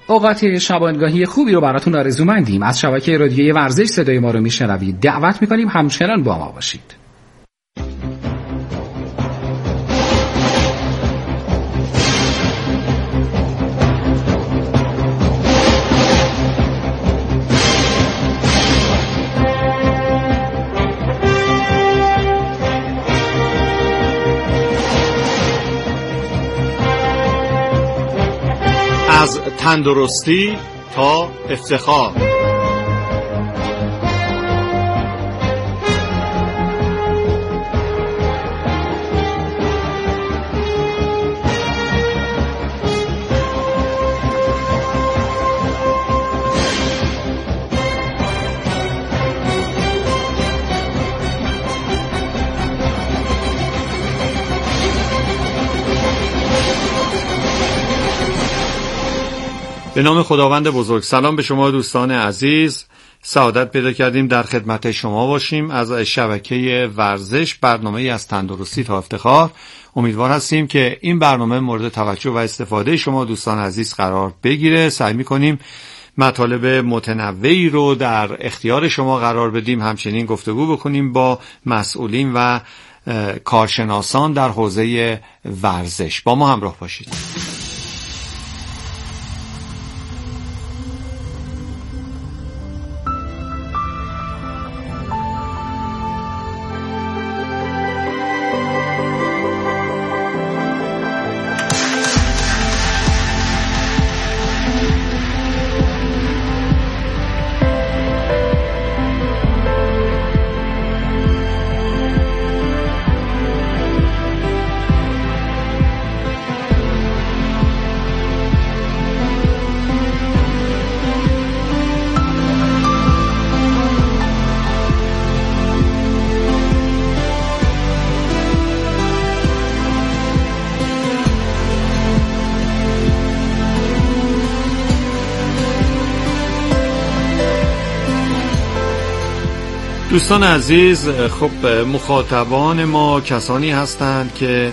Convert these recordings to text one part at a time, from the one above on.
اوقات شبانگاهی خوبی رو براتون آرزومندیم. از شبکه رادیویی ورزش صدای ما رو میشنوید. دعوت میکنیم همچنان با ما باشید. از تندرستی تا افتخار. به نام خداوند بزرگ. سلام به شما دوستان عزیز. سعادت پیدا کردیم در خدمت شما باشیم از شبکه ورزش، برنامه از تندرستی تا افتخار. امیدوار هستیم که این برنامه مورد توجه و استفاده شما دوستان عزیز قرار بگیره. سعی می‌کنیم مطالب متنوعی رو در اختیار شما قرار بدیم، همچنین گفتگو بکنیم با مسئولین و کارشناسان در حوزه ورزش. با ما همراه باشید. دوستان عزیز، خب مخاطبان ما کسانی هستند که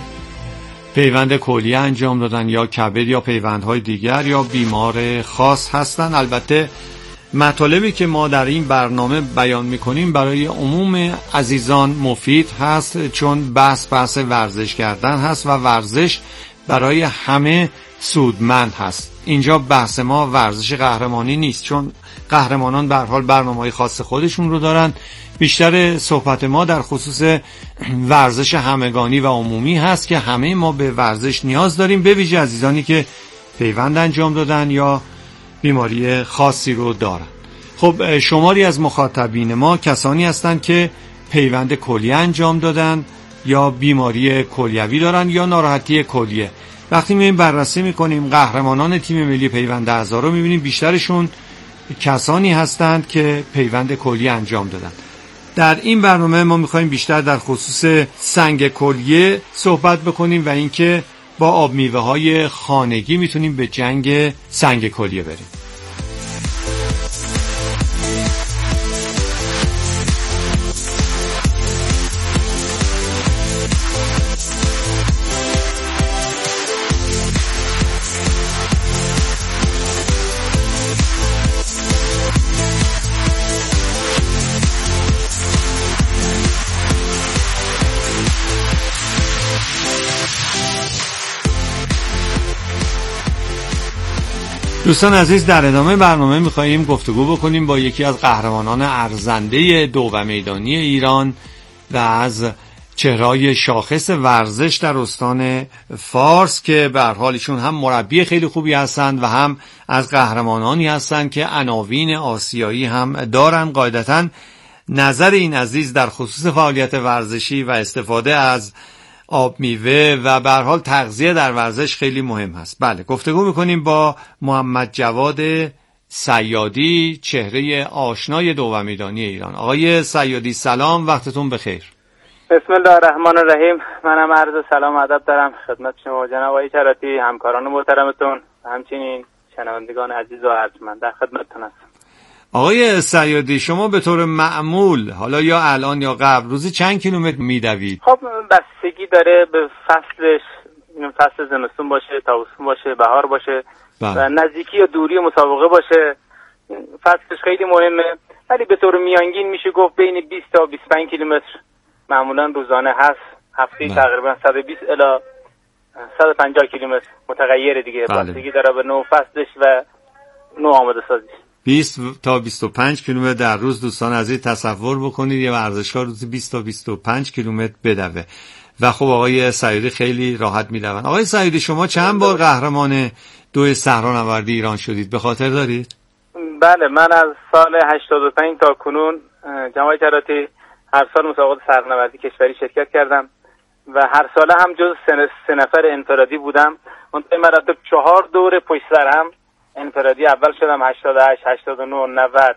پیوند کلیه انجام دادن یا کبد یا پیوندهای دیگر یا بیمار خاص هستند. البته مطالبی که ما در این برنامه بیان میکنیم برای عموم عزیزان مفید هست، چون بحث ورزش کردن هست و ورزش برای همه سودمند هست. اینجا بحث ما ورزش قهرمانی نیست، چون قهرمانان به هر حال برنامه‌های خاص خودشون رو دارن. بیشتر صحبت ما در خصوص ورزش همگانی و عمومی هست که همه ما به ورزش نیاز داریم، به ویژه عزیزانی که پیوند انجام دادن یا بیماری خاصی رو دارن. خب شماری از مخاطبین ما کسانی هستند که پیوند کلیه انجام دادن یا بیماری کلیوی دارن یا ناراحتی کلیه. وقتی می‌بینیم بررسی می‌کنیم قهرمانان تیم ملی پیوند اعضا رو می‌بینیم بیشترشون کسانی هستند که پیوند کلیه انجام دادن. در این برنامه ما می‌خوایم بیشتر در خصوص سنگ کلیه صحبت بکنیم و اینکه با آب میوه‌های خانگی میتونیم به جنگ سنگ کلیه بریم. دوستان عزیز، در ادامه برنامه می‌خواهیم گفتگو بکنیم با یکی از قهرمانان ارزنده دو میدانی ایران و از چهره‌های شاخص ورزش در استان فارس که به هر حال ایشون هم مربی خیلی خوبی هستند و هم از قهرمانانی هستند که عناوین آسیایی هم دارن. قاعدتاً نظر این عزیز در خصوص فعالیت ورزشی و استفاده از آب میوه و به هر حال تغذیه در ورزش خیلی مهم هست. بله، گفتگو میکنیم با محمد جواد صیادی، چهره آشنای دو میدانی ایران. آقای صیادی سلام، وقتتون بخیر. بسم الله الرحمن الرحیم. منم عرض سلام و ادب دارم خدمت شما جناب آقای چراتی، همکاران محترمتون و همچنین شنوندگان عزیز و ارجمند. در خدمتتون هستم. آقای صیادی، شما به طور معمول حالا یا الان یا قبل روزی چند کیلومتر میدوید؟ خب بستگی داره به فصلش، این فصل زمستون باشه، تابستون باشه، بهار باشه بله. و نزدیکی یا دوری مسابقه باشه، فصلش خیلی مهمه. ولی به طور میانگین میشه گفت بین 20 تا 25 کیلومتر معمولا روزانه هست. هفته تقریبا 120 الی 150 کیلومتر متغیره دیگه، بستگی داره به نوع فصلش و نوع آماده سازیش. 20 تا 25 کیلومتر در روز دوستان عزیز تصور بکنید یه ورزشکار روزی 20 تا 25 کیلومتر بدوه و خب آقای سعیدی خیلی راحت میدون. آقای سعیدی شما چند بار قهرمان 2 صحرانوردی ایران شدید؟ به خاطر دارید؟ بله، من از سال 85 تا کنون جمعی کراتی هر سال مسابقات صحرانوردی کشوری شرکت کردم و هر ساله هم جز 3 نفر انفرادی بودم. منتهی مراتب 4 دوره پشت سر هم انفرادی اول شدم. 88 89 90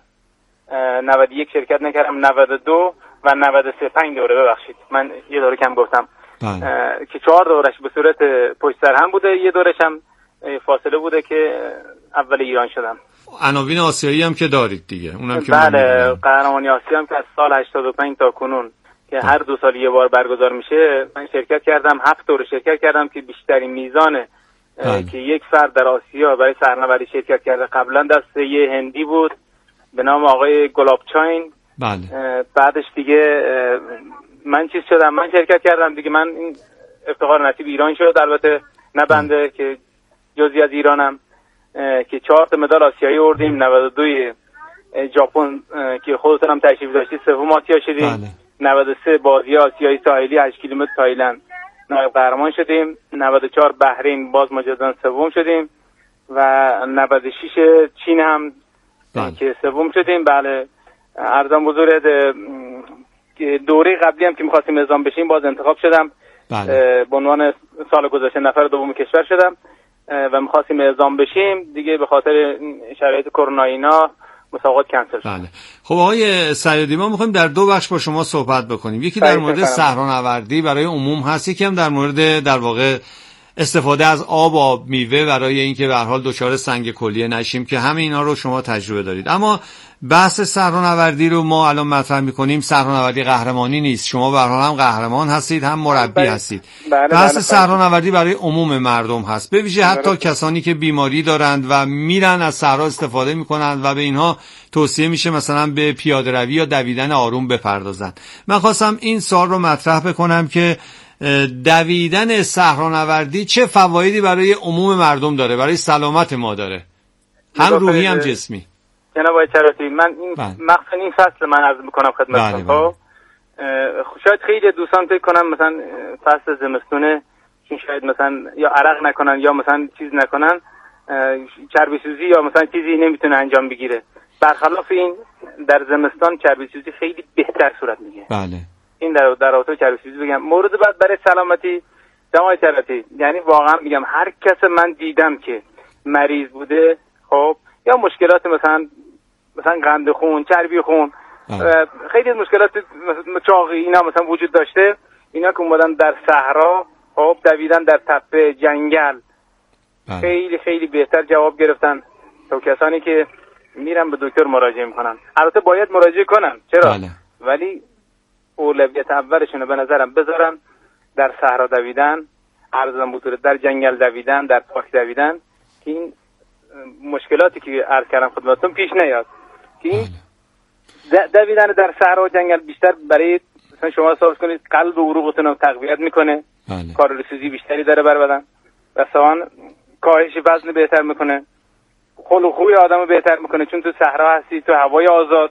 91 شرکت نکردم، 92 و 93 5 دوره. ببخشید من یه دوره کم گفتم که 4 دورش به صورت پشت سر هم بوده، یه دورش هم فاصله بوده که اول ایران شدم. عناوین آسیایی هم که دارید دیگه، اونم که بله، قهرمانی آسیا هم که از سال 85 تا کنون که هر 2 سال یه بار برگزار میشه من شرکت کردم. 7 دوره شرکت کردم که بیشترین میزان که یک فرد در آسیا برای صحرانوردی شرکت کرده قبلا دست یه هندی بود به نام آقای گلابچاین. بله. بعدش دیگه من من شرکت کردم دیگه. من این افتخار نصیب ایران شد، البته نه بنده که جزئی از ایرانم، که 4 مدال آسیایی آوردیم. 92 ژاپن که خودتون هم تشریف داشتید سوم آسیا شدیم. بله. 93 بازی آسیایی ساحلی 8 کیلومتر تایلند نایب قهرمان شدیم. 94 بحرین باز مجددا سوم شدیم و 96 چین هم که سوم شدیم. بله، عرضم بزرگ دوره قبلی هم که می‌خواستیم اعزام بشیم باز انتخاب شدم. بله. به عنوان سال گذشته نفر دوم کشور شدم و می‌خواستیم اعزام بشیم دیگه، به خاطر شرایط کرونا اینا مسابقات کنسل شد. بله. خب آقای سیادی ما می‌خوایم در 2 بخش با شما صحبت بکنیم. یکی در مورد صحرانوردی برای عموم هست، یکی هم در مورد در واقع استفاده از آب میوه برای اینکه به هر حال دچار سنگ کلیه نشیم که همه اینا رو شما تجربه دارید. اما بحث صحرانوردی رو ما الان مطرح می‌کنیم. صحرانوردی قهرمانی نیست، شما به هر حال هم قهرمان هستید هم مربی هستید. بحث صحرانوردی برای عموم مردم هست، به ویژه حتی کسانی که بیماری دارند و میرن از صحرا استفاده میکنند و به اینها توصیه میشه مثلا به پیاده‌روی یا دویدن آروم بپردازند. من خواستم این سوال رو مطرح بکنم که دویدن صحرانوردی چه فوایدی برای عموم مردم داره، برای سلامت ما داره، هم روحی هم جسمی. جناب آقای چراتی، من این مخصوصا این فصل من عرض میکنم خدمتتون. خب شاید خیلی دوستان فکر کنن مثلا فصل زمستونه که شاید مثلا یا عرق نکنن یا مثلا چیز نکنن، چربی سوزی یا مثلا چیزی نمیتونه انجام بگیره. برخلاف این در زمستان چربی سوزی خیلی بهتر صورت میگیره. بله. این در رابطه چربی سوزی بگم. مورد بعد برای سلامتی جناب آقای چراتی، یعنی واقعا میگم هر کس من دیدم که مریض بوده خب یا مشکلات مثلا قند خون، چربی خون، خیلی از مشکلات چاقی اینا مثلا وجود داشته، اینا که اومدن در صحرا خب دویدن در تپه جنگل خیلی خیلی بهتر جواب گرفتن تا کسانی که میرن به دکتر مراجعه میکنن. البته باید مراجعه کنن، چرا؟ ولی اولویت اولشون به نظرم بذارن در صحرا دویدن، عرضم بطور در جنگل دویدن، در پارک دویدن، که این مشکلاتی که عرض کردم خدمتتون پیش نیاد. که این دویدن در صحرا و جنگل بیشتر برای مثلا شما حساب کنید قلب و عروقتون رو تقویت میکنه. کالری سوزی بیشتری داره بر بدن و ثان کاهش وزن بهتر میکنه، خلق خوی آدمو بهتر میکنه، چون تو صحرا هستی، تو هوای آزاد،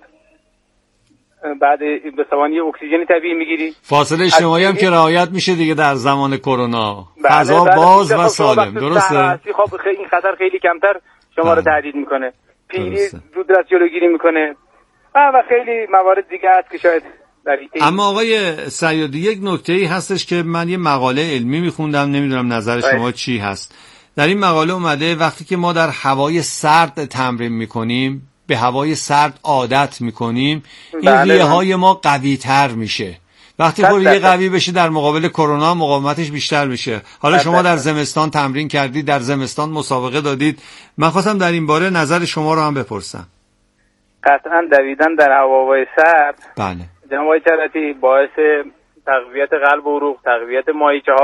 بعد به ثوانی اکسیژن طبیعی میگیری. فاصله اجتماعی هم که رعایت میشه دیگه در زمان کرونا. فضا باز و سالم. درسته؟ خب خیلی این خطر خیلی کمتر شما رو تهدید میکنه. پیری زودرس جلوگیری میکنه و خیلی موارد دیگه هست که شاید اما آقای سیادی یک نکته‌ای هستش که من یه مقاله علمی میخوندم، نمیدونم نظر شما چی هست. در این مقاله اومده وقتی که ما در هوای سرد تمرین میکنیم، به هوای سرد عادت میکنیم، این ریه‌های ما قوی تر میشه. وقتی ریه قوی بشه در مقابل کرونا مقاومتش بیشتر میشه. حالا شما در زمستان تمرین کردید، در زمستان مسابقه دادید، من خواستم در این باره نظر شما رو هم بپرسم. قطعا دویدن در هوای سرد بله جناب آقای چراتی باعث تقویت قلب و عروق، تقویت مایچه‌ها،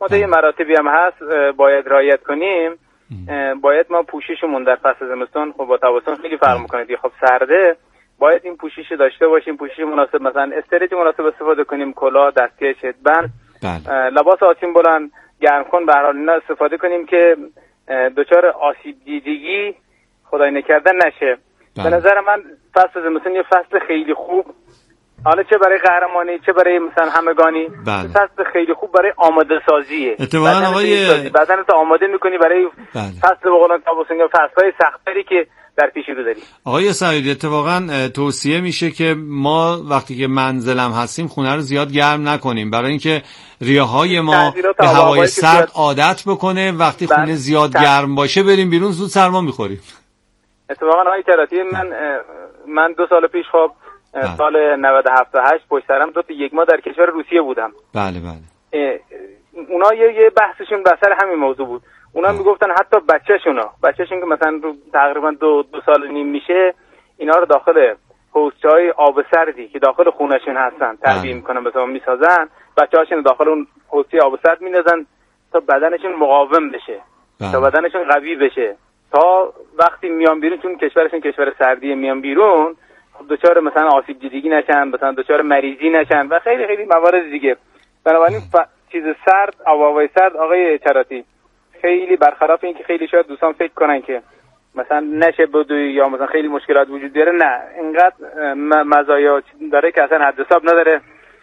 یه مراتبی هم هست باید رعایت کنیم. باید ما پوششمون در فصل زمستون خب با تابستون خیلی فرق میکنه دیگه. خب سرده باید این پوشش داشته باشیم، پوشش مناسب، مثلا استرچ مناسب استفاده کنیم، کلاه، دستکش، هدبند، لباس آتین بلند، گرمکن، به هر حال اینا استفاده کنیم که دچار آسیب دیدگی خدای نکرده نشه. به نظر من فصل زمستون یه فصل خیلی خوب، حالا چه برای قهرمانی چه برای مثلا همگانی، فصل خیلی خوب برای آماده سازیه. اتفاقا آقای بدنت آماده میکنی برای فصل به قولن تابستون یا فصل‌های سخت‌تری که در پیش رو داریم. آقای سعیدی اتفاقا توصیه میشه که ما وقتی که منزلم هستیم خونه رو زیاد گرم نکنیم، برای اینکه ریه‌های ما به هوای سرد عادت بکنه. وقتی خونه زیاد گرم باشه بریم بیرون زود سرما میخوریم. اتفاقا آقای کراتی من 2 سال پیش خب سال 97-8 پشت سرم 1 ماه در کشور روسیه بودم. بله. اونا یه بحثشون بسر همین موضوع بود. اونا میگفتن حتی بچه‌شون که مثلا تقریبا 2 سال و نیم میشه اینا رو داخل حوضچه‌های آب سردی که داخل خونه‌شون هستن تربیت میکنن، مثلا میسازن، بچه‌هاشون داخل اون حوضچه آب سرد میندازن تا بدنشون مقاوم بشه، تا بدنشون قوی بشه، تا وقتی میان بیرون، چون کشورشون کشور سردیه، میان بیرون دچار مثلا آسیب دیدگی نشن، مثلا دچار مریضی نشن و خیلی خیلی موارد دیگه. بنابراین چیز سرد، هوای سرد آقای چراتی خیلی برخلاف این که خیلی شاید دوستان فکر کنن که مثلا نشه بدوی یا مثلا خیلی مشکلات وجود داره، نه، اینقدر مزایا داره که اصلا حد حساب نداره.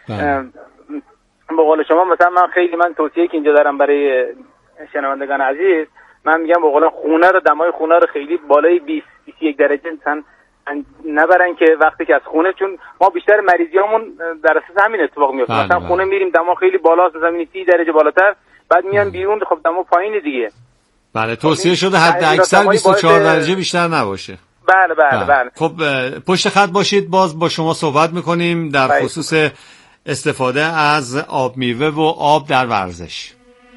به قول شما مثلا من توصیه که اینجا دارم برای شنوندگان عزیز، من میگم به قول دمای خونه رو خیلی بالای 20-21 درجه مثلا نبرن که وقتی که از خونه، چون ما بیشتر مریضیامون در اساس همین اتفاق میفته. مثلا خونه میریم دما خیلی بالاست، زمین 30 درجه بالاتر، بعد میان بیرون خب دما پایین دیگه. بله، توصیه شده حد اکثر 24 درجه بیشتر نباشه. بله. خب پشت خط باشید، باز با شما صحبت میکنیم در خصوص استفاده از آب میوه و آب در ورزش.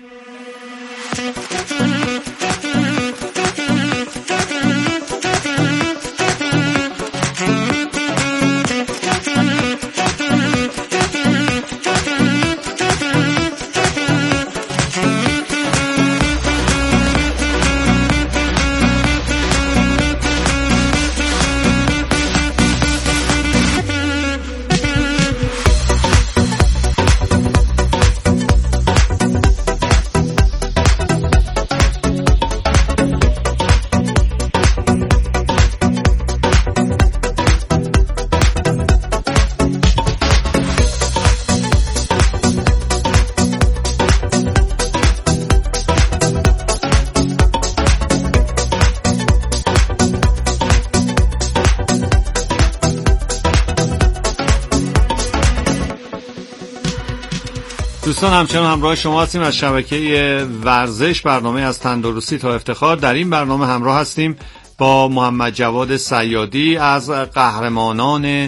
دوستان همچنان همراه شما هستیم از شبکه ورزش، برنامه از تندرستی تا افتخار. در این برنامه همراه هستیم با محمد جواد صیادی از قهرمانان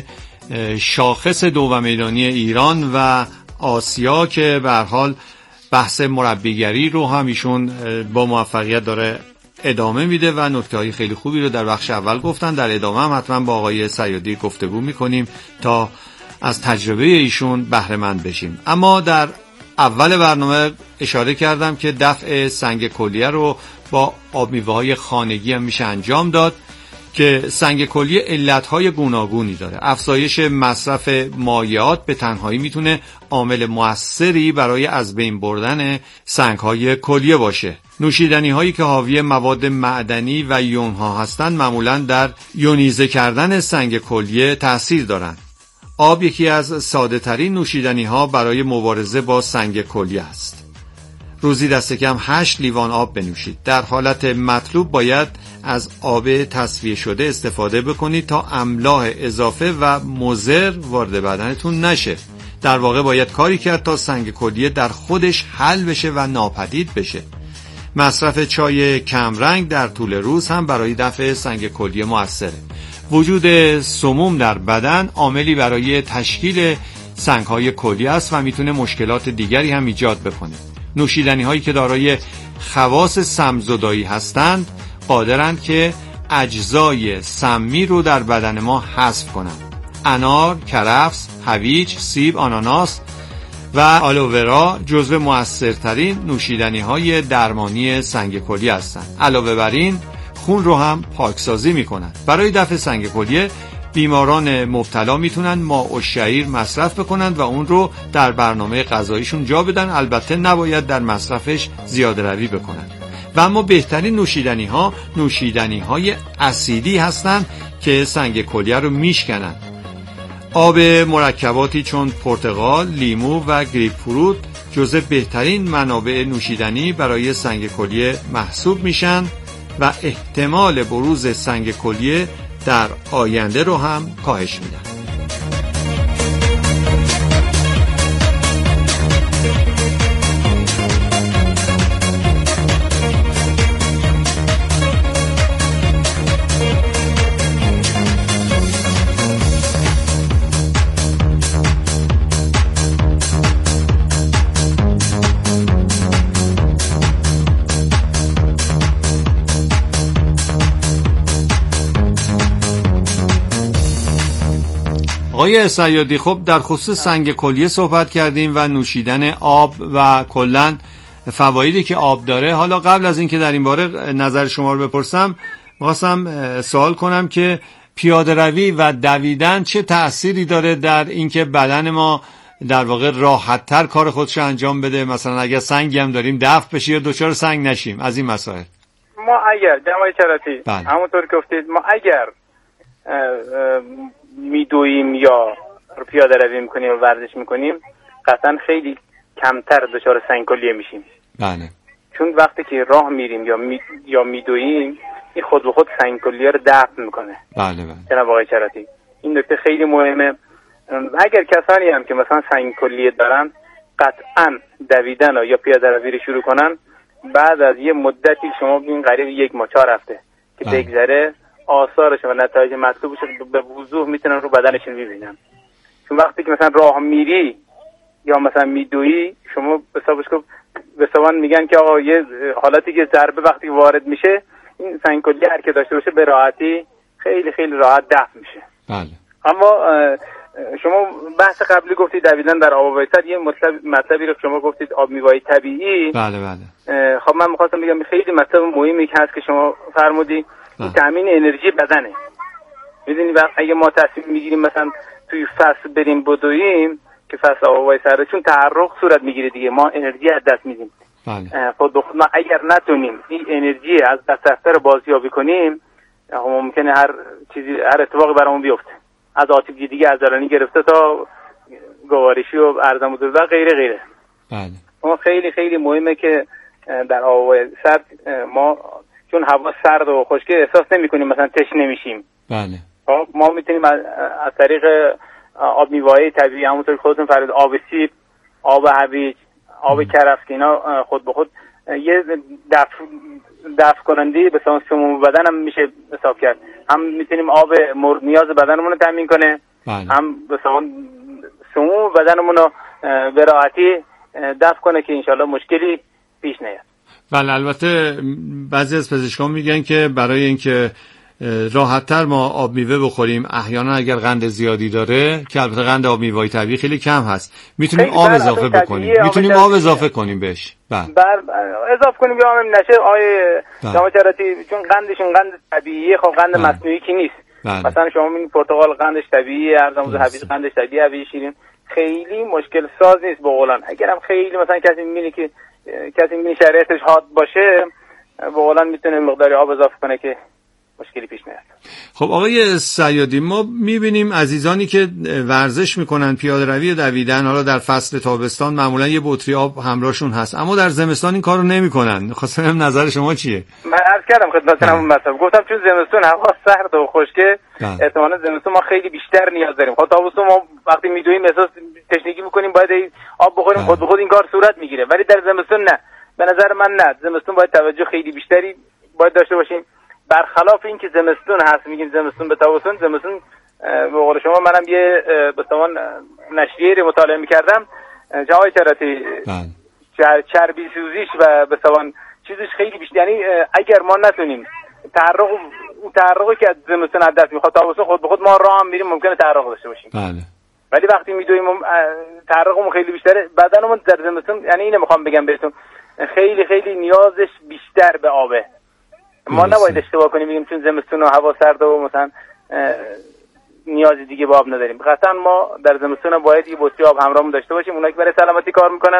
شاخص 2 میدانی ایران و آسیا که به هر حال بحث مربیگری رو هم ایشون با موفقیت داره ادامه میده و نکته‌های خیلی خوبی رو در بخش اول گفتن. در ادامه هم حتما با آقای صیادی گفتگو میکنیم تا از تجربه ایشون بهره مند بشیم. اما در اول برنامه اشاره کردم که دفع سنگ کلیه رو با آب میوه‌های خانگی هم میشه انجام داد که سنگ کلیه علتهای گوناگونی داره. افزایش مصرف مایعات به تنهایی میتونه عامل مؤثری برای از بین بردن سنگ‌های کلیه باشه. نوشیدنی‌هایی که حاوی مواد معدنی و یون‌ها هستند معمولاً در یونیزه کردن سنگ کلیه تأثیر دارند. آب یکی از ساده ترین نوشیدنی ها برای مبارزه با سنگ کلیه است. روزی دست کم 8 لیوان آب بنوشید. در حالت مطلوب باید از آب تصفیه شده استفاده بکنید تا املاح اضافه و مضر وارد بدنتون نشه. در واقع باید کاری کرد تا سنگ کلیه در خودش حل بشه و ناپدید بشه. مصرف چای کمرنگ در طول روز هم برای دفع سنگ کلیه مؤثره. وجود سموم در بدن عاملی برای تشکیل سنگ‌های کلیه است و میتونه مشکلات دیگری هم ایجاد بکنه. نوشیدنی‌هایی که دارای خواص سم‌زدایی هستند قادرند که اجزای سمی رو در بدن ما حذف کنند. انار، کرفس، هویج، سیب، آناناس و آلوورا جزو مؤثرترین نوشیدنی‌های درمانی سنگ کلیه هستند. علاوه بر این خون رو هم پاکسازی می‌کنند. برای دفع سنگ کلیه بیماران مبتلا میتونن ماء الشعیر مصرف بکنند و اون رو در برنامه غذاییشون جا بدن. البته نباید در مصرفش زیاده روی بکنند. و اما بهترین نوشیدنی‌های اسیدی هستند که سنگ کلیه رو میشکنن. آب مرکباتی چون پرتقال، لیمو و گریپ فروت جزو بهترین منابع نوشیدنی برای سنگ کلیه محسوب میشن و احتمال بروز سنگ کلیه در آینده رو هم کاهش میدن. آقای صیادی، خب در خصوص سنگ کلیه صحبت کردیم و نوشیدن آب و کلاً فوایدی که آب داره. حالا قبل از اینکه در این باره نظر شما رو بپرسم، می‌خواستم سوال کنم که پیاده روی و دویدن چه تأثیری داره در اینکه بدن ما در واقع راحت‌تر کار خودش انجام بده؟ مثلا اگر سنگی هم داریم دفع بشه یا دچار سنگ نشیم. از این مسائل ما اگر جناب چراتی همونطور که گفتید، ما اگر میدویم یا پیاده روی میکنیم و ورزش میکنیم، قطعا خیلی کمتر دچار سنگ کلیه میشیم. بله. چون وقتی که راه میریم یا میدویم، این خود به خود سنگ کلیه رو دفع میکنه. بله بله. جناب آقای چراتی، این نکته خیلی مهمه. اگر کسانی هم که مثلا سنگ کلیه دارن، قطعا دویدن یا پیاده روی رو شروع کنن، بعد از یه مدتی شما ببین قریب 1 ماه 4 هفته که بگذره، آثارش و نتایج مطلوبش به وضوح میتونن رو بدنشون ببینن. چون وقتی که مثلا راه میری یا مثلا میدویی، شما به حسابش میگن که آقا یه حالتی که ضربه وقتی وارد میشه، این سنگ کلیه هر که داشته باشه به راحتی خیلی خیلی راحت دفع میشه. بله. اما شما بحث قبلی گفتید دویدن در آب ویتر، یه مطلبی رو شما گفتید آب میوه‌های طبیعی. بله بله. خب من می‌خواستم بگم خیلی مطلب مهمی که هست که شما فرمودی، تامین انرژی بدنه. میدونی اگه ما تصمیم میگیریم مثلا توی فصل بریم بدویم که فصل آب ویتر، چون تحرک صورت میگیره دیگه، ما انرژی از دست میدیم. بله. خود به خود ما اگر نتونیم این انرژی از دست رفته رو بازیابی کنیم، ممکنه هر اتفاقی برامون بیفته، از آتیش دیگه عضلانی گرفته تا گوارشی و ارزموزه و غیره غیره. بله. ما خیلی خیلی مهمه که در آب سرد ما چون هوا سرد و خشک احساس نمی‌کنیم، مثلا تشنه نمیشیم. بله. ما میتونیم از طریق آب میوه‌های طبیعی، همونطور که خودتون فرمودید، آب سیب، آب هویج، آب کرفس، اینا خود به خود یه دفع کننده به سموم بدن هم میشه حساب کرد. هم میتونیم آب مورد نیاز بدنمون رو تامین کنه. بله. هم به سموم بدنمون رو به راحتی دفع کنه که انشالله مشکلی پیش نیاد. بله. البته بعضی از پزشکان میگن که برای اینکه راحت‌تر ما آب میوه بخوریم، احیانا اگر قند زیادی داره، که البته قند آب میوه‌ای طبیعی خیلی کم هست، میتونیم آب اضافه بکنیم. میتونیم آب اضافه کنیم بهش. بله. اضافه کنیم یا هم نشه آیه شما چراتی، چون قندشون قند طبیعیه، خب قند مصنوعی کی نیست. مثلا شما این پرتقال قندش طبیعیه، ارزموز هویج قندش طبیعیه، هویج شیرین خیلی مشکل ساز نیست به قولن. اگرم خیلی مثلا کسی میبینه که شرایطش حاد باشه، به قولن میتونه مقداری آب اضافه کنه که مشکلی پیش نیاد. خب آقای صیادی، ما میبینیم عزیزانی که ورزش میکنن، پیاده روی دویدن، حالا در فصل تابستان معمولا یه بطری آب همراهشون هست، اما در زمستان این کارو نمیکنن. خواستم نظر شما چیه؟ من عرض کردم خدمتتون همون مطلب گفتم، چون زمستون هوا سرد و خشکه، احتمالاً زمستون ما خیلی بیشتر نیاز داریم. خب تابستون ما وقتی میدویم احساس تشنگی میکنیم، باید آب بخوریم، خود به خود این کار صورت میگیره. ولی در زمستون نه، به نظر من نه. زمستون باید توجه خیلی بیشتری باید داشته باشیم. برخلاف این که زمستون هست، میگیم زمستون به تابستون، زمستون به قول شما، منم یه بستوان نشریه رو مطالعه میکردم، جای چراتی چربی سوزیش و بستوان چیزش خیلی بیشتر، یعنی اگر ما نتونیم تحرکی که از زمستون از دست میخواد، تابستون خود به خود ما راه هم میریم، ممکنه تحرک داشته باشیم. بله. ولی وقتی میدویم تحرکمون خیلی بیشتره، بدنمون در زمستون، یعنی اینو میخوام بگم بهتون، خیلی خیلی نیازش بیشتر به آبه. ما نباید اشتباه کنیم بگیم چون زمستون و هوا سرده و مثلا نیازی دیگه به آب نداریم. قطعا ما در زمستون باید یه بطری آب همراهمون داشته باشیم. اونایی که برای سلامتی کار میکنن،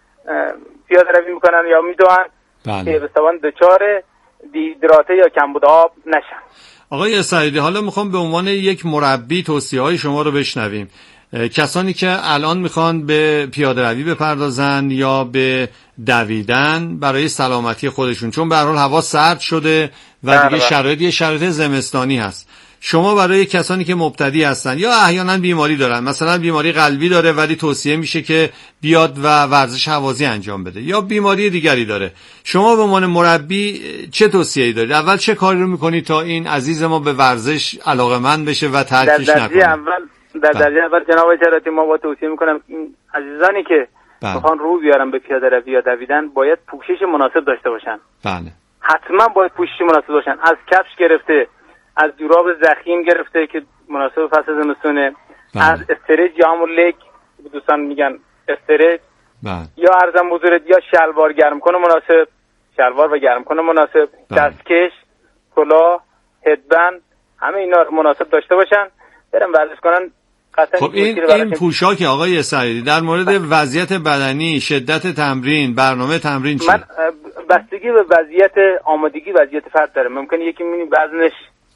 پیاده روی میکنن یا میدوئن، که به سبب دچار دیهیدراته یا کمبود آب نشن. آقای سعیدی، حالا میخوام به عنوان یک مربی توصیه‌های شما رو بشنویم. کسانی که الان میخوان به پیاده روی بپردازن یا به دویدن برای سلامتی خودشون، چون به هر حال هوا سرد شده و دیگه شرایط زمستانی هست، شما برای کسانی که مبتدی هستن یا احیانا بیماری دارن، مثلا بیماری قلبی داره ولی توصیه میشه که بیاد و ورزش هوازی انجام بده، یا بیماری دیگری داره، شما به عنوان مربی چه توصیه‌ای دارید؟ اول چه کاری رو میکنید تا این عزیز ما به ورزش علاقه‌مند بشه و ترکش نکنه؟ در درجه اول جناب چراتی، ما با توصیه میکنم این عزیزانی که میخوان رو بیارن به پیاده روی یا دویدن باید پوشش مناسب داشته باشن. بله. حتما باید پوشش مناسب داشتن، از کفش گرفته، از جوراب ضخیم گرفته که مناسب فصل زمستونه، از استرچ یا همون لگ دوستان میگن استرچ، یا عرضم حضورت، یا شلوار گرم کنه مناسب، شلوار و گرم کنه مناسب، دستکش، کلاه، هدبند، همه اینا مناسب داشته باشن برن ورزش کنن. خب این پوشاک آقای سعیدی در مورد وضعیت بدنی، شدت تمرین، برنامه تمرین چی؟ من بستگی به وضعیت آمادگی وضعیت فرد داره. ممکنه یکی میبینی وزنش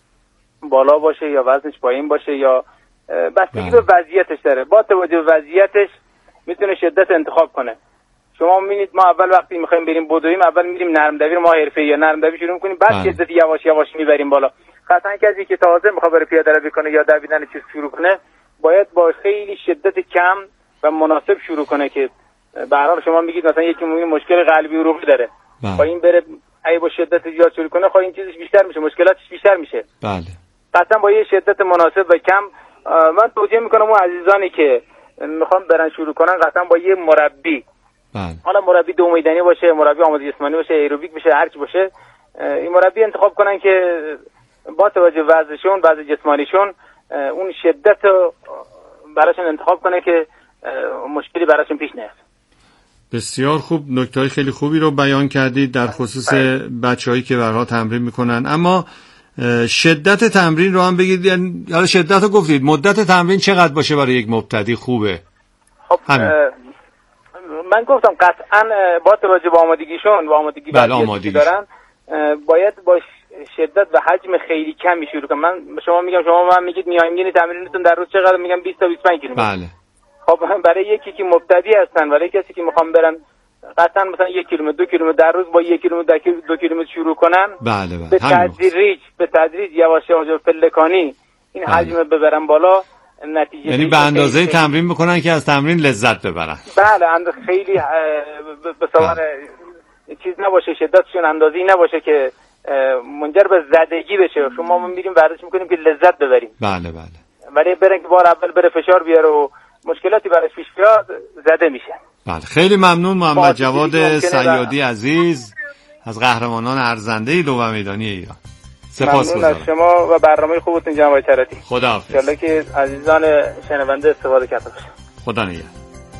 بالا باشه یا وزنش پایین باشه، یا بستگی به وضعیتش داره. با توجه به وضعیتش میتونه شدت انتخاب کنه. شما میبینید ما اول وقتی میخوایم بریم بدویم، اول میریم نرم دوی، ما حرفه‌ای یا نرم دوی شروع میکنیم، بعد شدت یواش یواش میبریم بالا. قطعا کسی که تازه میخواد بره پیاده روی کنه یا دویدن چیز شروع کنه باید با خیلی شدت کم و مناسب شروع کنه، که به هر حال شما میگید مثلا یکی مشکل قلبی عروقی داره، با این بره اگه با شدت زیاد شروع کنه خب این چیزش بیشتر میشه، مشکلاتش بیشتر میشه. بله. قطعا با یه شدت مناسب و کم. من توصیه میکنم اون عزیزانی که میخوان برن شروع کنن قطعا با یه مربی، حالا مربی دو میدانی باشه، مربی آماده جسمانی باشه، ایروبیک باشه، هر چی باشه، این مربی انتخاب کنن که با توجه به وضعشون، وضع جسمانیشون، اون شدت براشون انتخاب کنه که مشکلی براشون پیش نیاد. بسیار خوب، نکته‌های خیلی خوبی رو بیان کردید در خصوص بچه‌هایی که برها تمرین میکنن. اما شدت تمرین رو هم بگید، یعنی حالا شدت رو گفتید، مدت تمرین چقدر باشه برای یک مبتدی خوبه؟ خب من گفتم قطعا با توجه به آمادگیشون و آمادگی که دارن باید با شدت و حجم خیلی کمی شروع کنم. من شما میگم، شما میگید میگین تمرینتون در روز چقدر؟ میگم 20 تا 25 کیلومتر. بله. خب برای یکی که مبتدی هستن، برای کسی که میخوام برن قطعا مثلا 1 کیلومتر 2 کیلومتر در روز با 1 کیلومتر 2 کیلومتر شروع کنن. بله. به تدریج یواش یواش پلکانی این حجم ببرن بالا، نتیجه یعنی به اندازه تمرین میکنن که از تمرین لذت ببرن. بله، خیلی به سوار چیز نباشه، شدتشون اندازه‌ای نباشه که منجر به زدگی بشه. شما ما میریم ورزش میکنیم که لذت ببریم. بله. ولی برن که بار اول بره فشار بیاره و مشکلاتی براش پیش بیاد، زده میشه. بله، خیلی ممنون محمد جواد صیادی عزیز از قهرمانان ارزنده لو میدانی ایران. ممنون از شما و برنامه خوبتون جناب چراتی. خداحافظ. ان شاءالله که عزیزان شنونده استفاده کرده باشن. خدا نگهدار.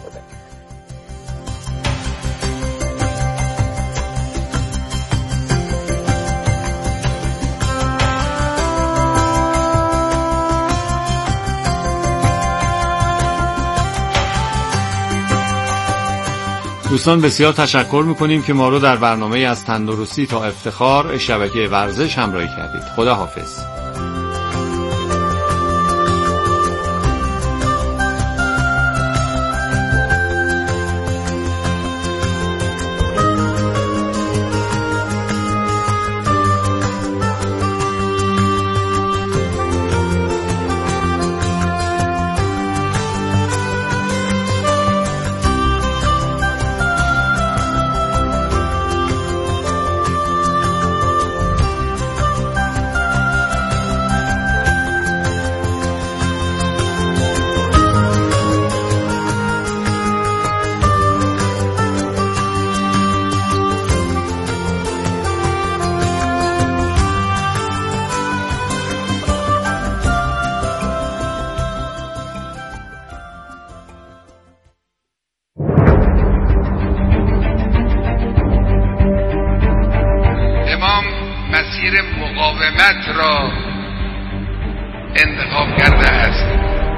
دوستان بسیار تشکر میکنیم که ما رو در برنامه از تندرستی تا افتخار شبکه ورزش همراهی کردید. خدا حافظ. مقاومت را انتخاب کرده است.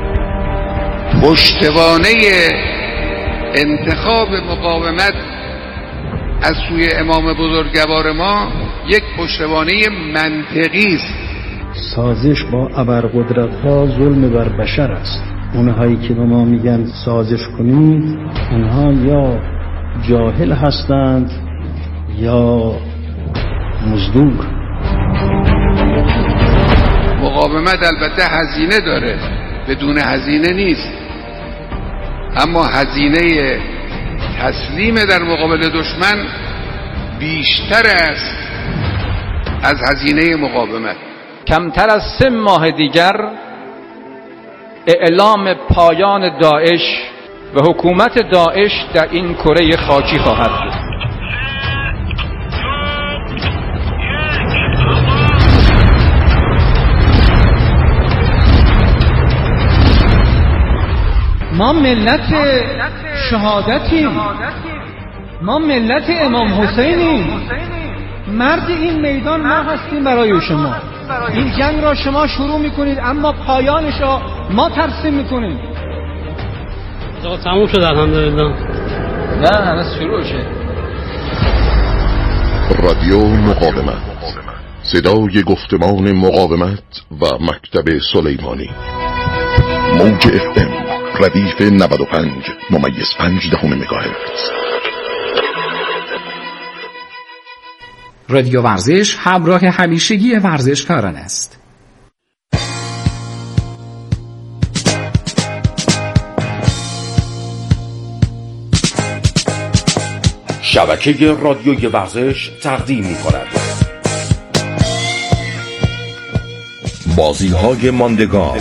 پشتوانه انتخاب مقاومت از سوی امام بزرگوار ما یک پشتوانه منطقی است. سازش با ابرقدرت‌ها ظلم بر بشر است. اونهایی که به ما میگن سازش کنید، اونها یا جاهل هستند یا مزدور. مقاومت البته هزینه داره، بدون هزینه نیست، اما هزینه تسلیم در مقابل دشمن بیشتر است از هزینه مقاومت. کمتر از 3 ماه دیگر اعلام پایان داعش و حکومت داعش در این کره خاکی خواهد بود. ما ملت شهادتیم، ما ملت امام حسینیم. مرد این میدان ما هستیم برای شما. این جنگ را شما شروع میکنید اما پایانش را ما ترسیم میکنیم. تموم شد الحمدلله. نه هنوز شروع شد. رادیو مقاومت، صدای گفتمان مقاومت و مکتب سلیمانی. موج FM ردیف 95.5 مگاهرتز. رادیو ورزش همراه همیشگی ورزشکاران است. شبکه رادیوی ورزش تقدیم می‌کند بازی‌های ماندگار،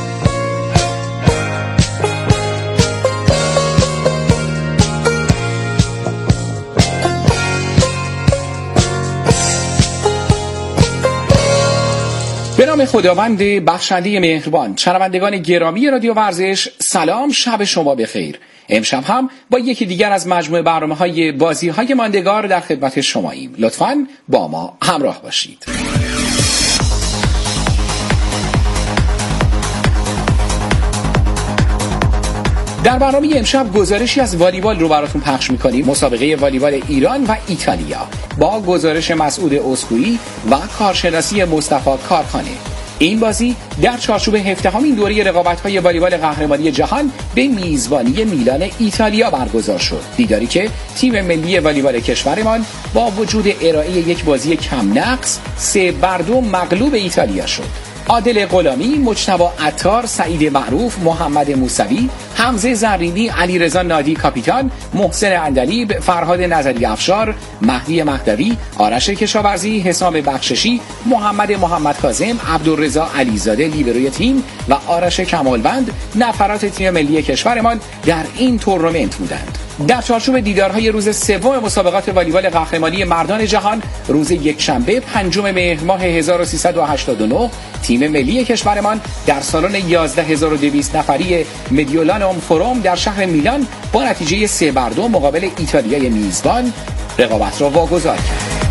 به نام خداوند بخشنده مهربان. شنوندگان گرامی رادیو ورزش، سلام، شب شما بخیر. امشب هم با یکی دیگر از مجموعه برنامه‌های بازی‌های ماندگار در خدمت شماییم. لطفاً با ما همراه باشید. در برنامه امشب گزارشی از والیبال رو براتون پخش می‌کنیم. مسابقه والیبال ایران و ایتالیا با گزارش مسعود اسکویی و کارشناسی مصطفی کارخانه. این بازی در چارچوب 17مین دوره رقابت‌های والیبال قهرمانی جهان به میزبانی میلان ایتالیا برگزار شد. دیداری که تیم ملی والیبال کشورمان با وجود ارائه یک بازی کم نقص 3-2 مغلوب ایتالیا شد. عادل غلامی، مجتبی عطار، سعید معروف، محمد موسوی، حمزه زرینی، علیرضا نادی کاپیتان، محسن اندلیب، فرهاد نظری افشار، مهدی مهدوی، آرش کشاورزی، حسام بخششی، محمد کاظم، عبدالرضا علیزاده لیبروی تیم و آرش کمالوند نفرات تیم ملی کشورمان در این تورنمنت بودند. در چارچوب دیدارهای روز سوم مسابقات والیبال قهرمانی مردان جهان روز یکشنبه 5 مهر ماه 1389 تیم ملی کشورمان در سالن 11200 نفری مدیولانوم فوروم در شهر میلان با نتیجه 3-2 مقابل ایتالیای میزبان رقابت را واگذار کرد.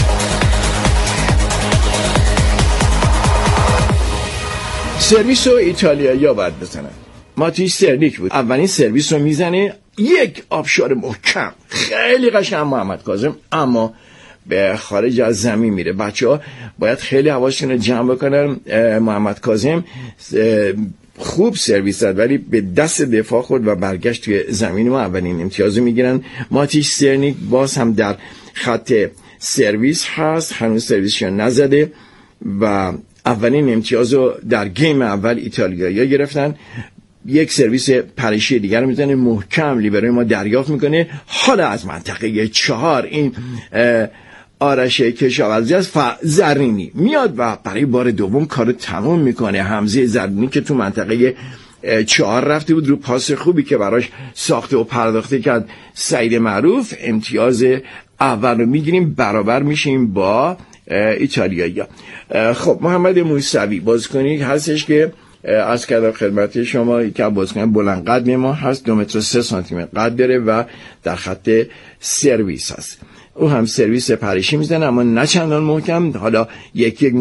سرویس رو ایتالیایی‌ها باید بزنن. ماتیش سرنیک بود اولین سرویس رو میزنه، یک آبشار محکم خیلی قشنگ محمد کاظم، اما به خارج از زمین میره. بچه‌ها باید خیلی حواسشون رو جمع بکنن. محمد کاظم خوب سرویس زد ولی به دست دفاع خورد و برگشت توی زمین و اولین امتیازو میگیرن. ماتیش سرنیک باز هم در خط سرویس هست، هنوز سرویسشو نزده و اولین امتیازو در گیم اول ایتالیایی‌ها گرفتن. یک سرویس پریشی دیگر میزنه محکم، لیبروی ما دریافت میکنه. حالا از منطقه 4 این آرش کشاورزی از زرینی میاد و برای بار دوم کارو تمام میکنه. حمزه زرینی که تو منطقه 4 رفته بود رو پاس خوبی که براش ساخته و پرداخته کرد سعید معروف، امتیاز اول رو میگیریم، برابر میشیم با ایتالیایی‌ها. خب محمد موسوی بازیکنی هستش که از کردم خدمت شما که بازیکن بلند قد ما هست، 2 متر و 3 سانتی متر قد داره و در خط سرویس هست. او هم سرویس پریشی میزنه اما نه چندان محکم. حالا یک